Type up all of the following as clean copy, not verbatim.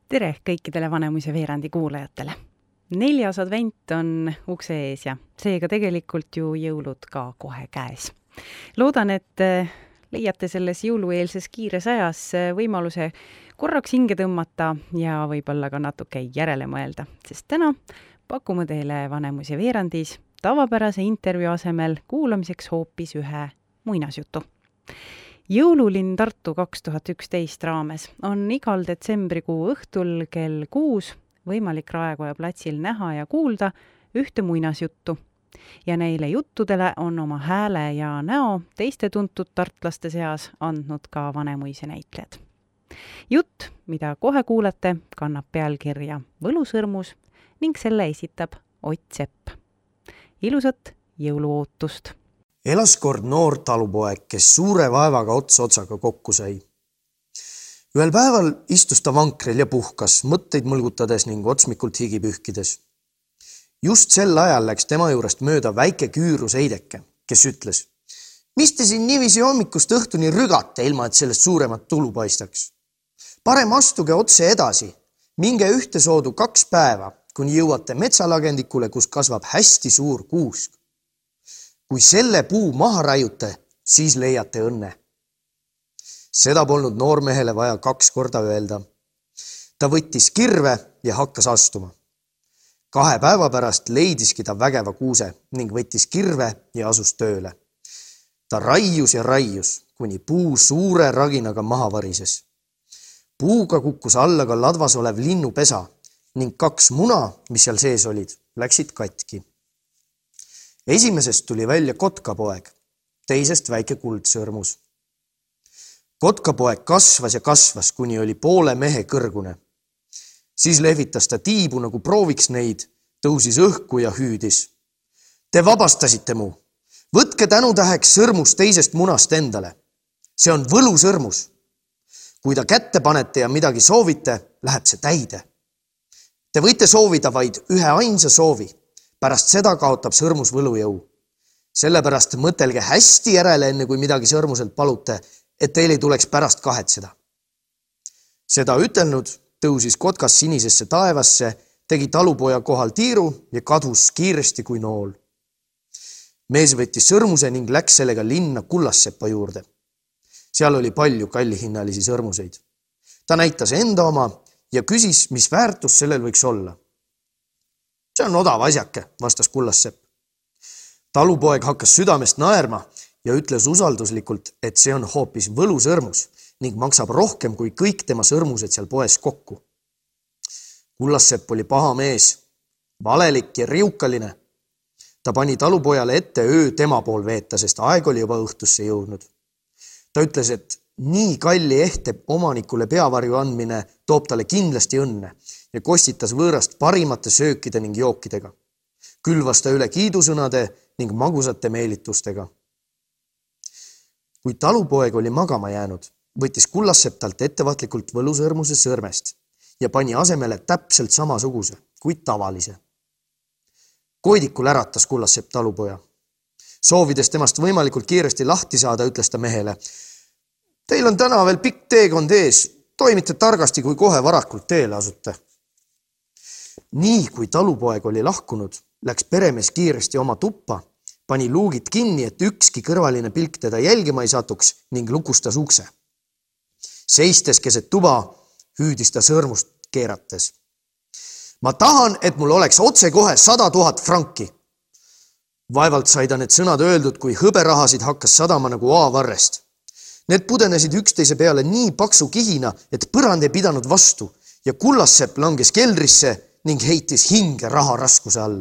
Tere kõikidele Vanemuise veerandi kuulajatele. 4. advent on ukse ees ja seega tegelikult ju jõulud ka kohe käes. Loodan, et leiate selles jõulueelses kiires ajas võimaluse korraks hinge tõmmata ja võib-olla ka natuke järele mõelda, sest täna pakume teile Vanemuise veerandis tavapärase intervjuu asemel kuulamiseks hoopis ühe muinasjutu. Jõululinn Tartu 2011 raames on igal detsembrikuu õhtul kell 6 võimalik Raekoja platsil näha ja kuulda ühte muinasjuttu. Ja neile juttudele on oma hääle ja näo teiste tuntud tartlaste seas andnud ka Vanemuise näitlejad. Jutt, mida kohe kuulete, kannab pealkirja Võlusõrmus ning selle esitab Ott Sepp. Ilusat jõuluootust! Elas kord noor talupoeg, kes suure vaevaga otsaga kokku sai. Ühel päeval istus ta vankrel ja puhkas, mõtteid mõlgutades ning otsmikult higi pühkides. Just sel ajal läks tema juurest mööda väike küürus Eideke, kes ütles: "Mis te siin nivisi hommikust õhtuni rügate, ilma et sellest suuremat tulu paistaks? Parem astuge otse edasi, minge ühte soodu 2 päeva, kuni jõuate metsalagendikule, kus kasvab hästi suur kuusk. Kui selle puu maha raiute, siis leiate õnne." Seda polnud noormehele vaja 2 korda öelda. Ta võttis kirve ja hakkas astuma. 2 päeva pärast leidiski ta vägeva kuuse ning võttis kirve ja asus tööle. Ta raius ja raius, kuni puu suure raginaga maha varises. Puuga kukkus alla ka ladvas olev linnupesa ning 2 muna, mis seal sees olid, läksid katki. Esimesest tuli välja kotkapoeg, teisest väike kuldsõrmus. Kotkapoeg kasvas ja kasvas, kuni oli poole mehe kõrgune. Siis lehvitas ta tiibu, nagu prooviks neid, tõusis õhku ja hüüdis: "Te vabastasite mu! Võtke tänutäheks sõrmus teisest munast endale. See on võlusõrmus. Kui ta kätte panete ja midagi soovite, läheb see täide. Te võite soovida vaid ühe ainsa soovi. Pärast seda kaotab sõrmus võlujõu. Sellepärast mõtelge hästi järele, enne kui midagi sõrmuselt palute, et teil ei tuleks pärast kahetseda." Seda ütelnud tõusis kotkas sinisesse taevasse, tegi talupoja kohal tiiru ja kadus kiiresti kui nool. Mees võttis sõrmuse ning läks sellega linna Kullassepa juurde. Seal oli palju kallihinnalisi sõrmuseid. Ta näitas enda oma ja küsis, mis väärtus sellel võiks olla. "See on odav asjake," vastas Kullassepp. Talupoeg hakkas südamest naerma ja ütles usalduslikult, et see on hoopis võlusõrmus ning maksab rohkem kui kõik tema sõrmused seal poes kokku. Kullassepp oli paha mees, valelik ja riukaline. Ta pani talupojale ette öö tema pool veeta, sest aeg oli juba õhtusse jõudnud. Ta ütles, et nii kalli ehte omanikule peavarju andmine toob talle kindlasti õnne ja kostitas võõrast parimate söökide ning jookidega. Külvas ta üle kiidusõnade ning magusate meelitustega. Kui talupoeg oli magama jäänud, võttis Kullassepp talt ettevaatlikult võlusõrmuse sõrmest ja pani asemele täpselt samasuguse, kuid tavalise. Koidikul äratas Kullassepp talupoja. Soovides temast võimalikult kiiresti lahti saada, ütles ta mehele: "Teil on täna veel pikk teekond ees, toimite targasti, kui kohe varakult teele asute." Nii kui talupoeg oli lahkunud, läks peremees kiiresti oma tuppa, pani luugid kinni, et ükski kõrvaline pilk teda jälgima ei satuks ning lukustas ukse. Seistes keset tuba, hüüdis ta sõrmust keerates: "Ma tahan, et mul oleks otsekohe 100 000 franki." Vaevalt sai ta need sõnad öeldud, kui hõberahasid hakkas sadama nagu aavarrest. Need pudenesid üksteise peale nii paksu kihina, et põrand ei pidanud vastu ja Kullassepp langes keldrisse ning heitis hinge raha raskuse all.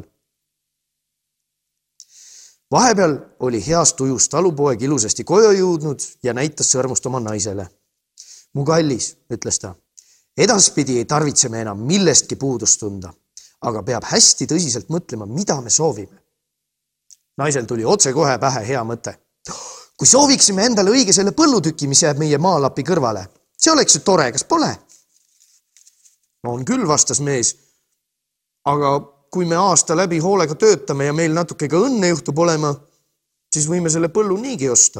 Vahepeal oli heas tujus talupoeg ilusasti koju jõudnud ja näitas sõrmust oma naisele. "Mu kallis," ütles ta, "edaspidi ei tarvitse me enam millestki puudust tunda, aga peab hästi tõsiselt mõtlema, mida me soovime." Naisel tuli otsekohe pähe hea mõte. "Kui sooviksime endale õige selle põllutüki, mis jääb meie maalapi kõrvale, see oleks ju tore, kas pole?" "On küll," vastas mees, "aga kui me aasta läbi hoolega töötame ja meil natuke ka õnne juhtub olema, siis võime selle põllu niigi osta."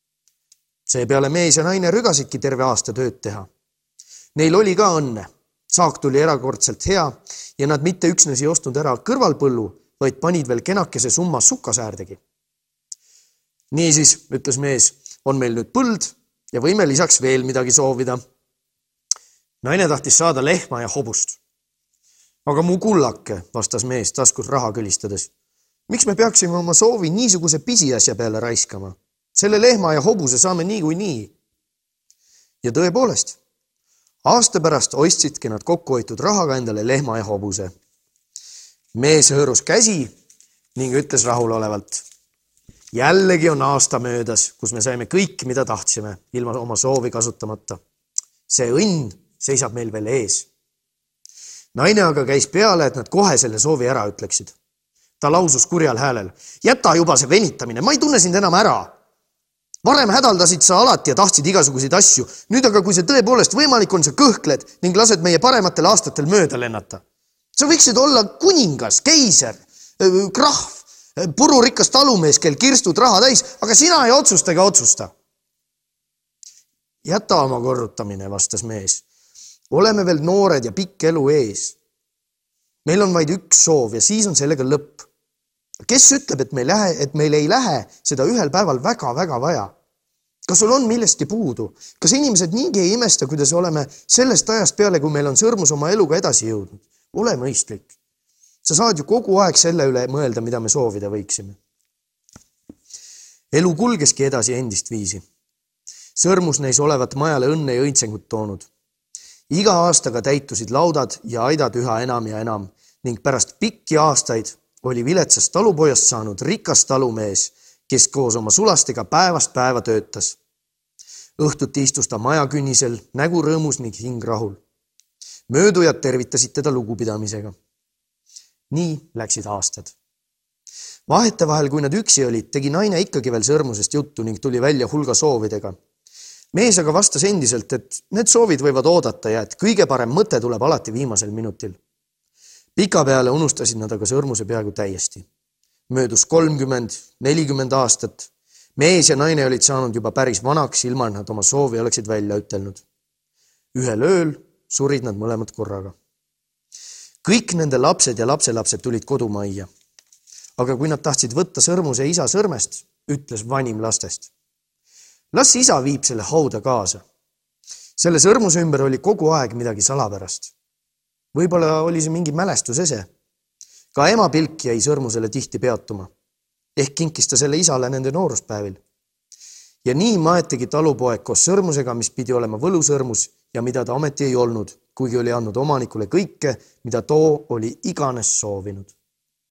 Seepeale mees ja naine rügasidki terve aasta tööd teha. Neil oli ka õnne, Saak tuli erakordselt hea ja nad mitte üksnes ei ostnud ära kõrvalpõllu, vaid panid veel kenakese summa sukkasäärdegi. Niisiis, ütles mees, on meil nüüd põld ja võime lisaks veel midagi soovida. Naine tahtis saada lehma ja hobust. Aga mu kullake, vastas mees taskus raha külistades. Miks me peaksime oma soovi niisuguse pisiasja peale raiskama? Selle lehma ja hobuse saame nii. Ja tõepoolest, aasta pärast ostsidki nad kokkuhoitud rahaga endale lehma ja hobuse. Mees hõõrus käsi ning ütles rahulolevalt. Jällegi on aasta möödas, kus me saime kõik, mida tahtsime, ilma oma soovi kasutamata. See õnn seisab meil veel ees. Naine aga käis peale, et nad kohe selle soovi ära ütleksid. Ta lausus kurjal häälel. Jäta juba see venitamine, ma ei tunne sind enam ära. Varem hädaldasid sa alati ja tahtsid igasuguseid asju. Nüüd aga, kui see tõepoolest võimalik on, sa kõhkled ning lased meie parematel aastatel mööda lennata. Sa võiksid olla kuningas, keiser, krahv, pururikas talumees, kel kirstud raha täis, aga sina ei otsusta ega otsusta. Jäta oma korrutamine, vastas mees. Oleme veel noored ja pikk elu ees. Meil on vaid üks soov ja siis on sellega lõpp. Kes ütleb, et meil ei lähe seda ühel päeval väga vaja? Kas sul on millestki puudu? Kas inimesed niigi ei imesta, kuidas oleme sellest ajast peale, kui meil on sõrmus oma eluga edasi jõudnud? Ole mõistlik. Sa saad ju kogu aeg selle üle mõelda, mida me soovida võiksime. Elu kulgeski edasi endist viisi. Sõrmus neis olevat majale õnne ja õitsengut toonud. Iga aastaga täitusid laudad ja aidad üha enam ja enam ning pärast pikki aastaid oli viletsast talupojast saanud rikas talumees, kes koos oma sulastega päevast päeva töötas. Õhtuti istus ta majakünnisel, nägu rõõmus ning hing rahul. Möödujad tervitasid teda lugupidamisega. Nii läksid aastad. Vahetevahel, kui nad üksi olid, tegi naine ikkagi veel sõrmusest juttu ning tuli välja hulga soovidega. Mees aga vastas endiselt, et need soovid võivad oodata ja et kõige parem mõte tuleb alati viimasel minutil. Pika peale unustasid nad aga sõrmuse peaaegu täiesti. Möödus 30-40 aastat. Mees ja naine olid saanud juba päris vanaks, ilma nad oma soovi oleksid välja ütelnud. Ühel ööl surid nad mõlemad korraga. Kõik nende lapsed ja lapselapsed tulid kodumajja. Aga kui nad tahtsid võtta sõrmuse isa sõrmest, ütles vanim lastest. Las isa viib selle hauda kaasa. Selle sõrmuse ümber oli kogu aeg midagi salapärast. Võib-olla oli see mingi mälestusese. Ka ema pilk jäi sõrmusele tihti peatuma. Ehk kinkis ta selle isale nende nooruspäevil. Ja nii maetigi talupoeg koos sõrmusega, mis pidi olema võlusõrmus ja mida ta ometi ei olnud, kuigi oli andnud omanikule kõike, mida too oli iganes soovinud.